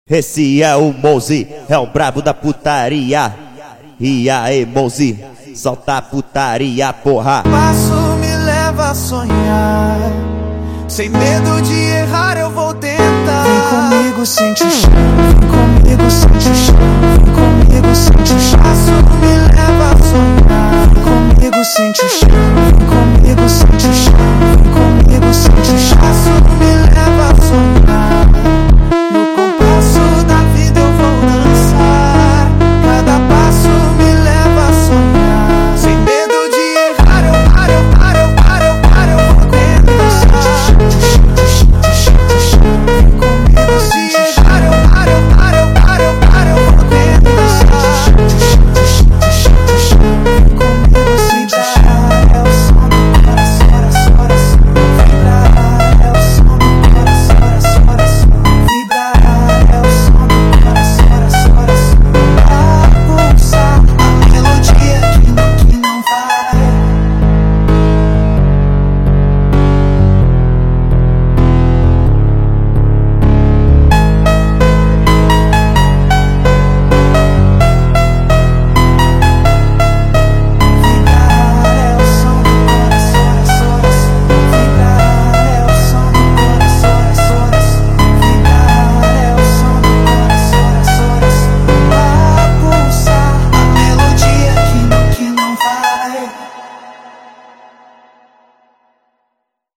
Esse é o Mozi, é o brabo da putaria. E aí, Mozi, solta a putaria, porra. Passo me leva a sonhar, sem medo de errar eu vou tentar. Vem comigo, sente o chão, vem comigo, sente o chão, vem comigo, sente o chão. Passo me leva a sonhar, vem comigo, sente o chão.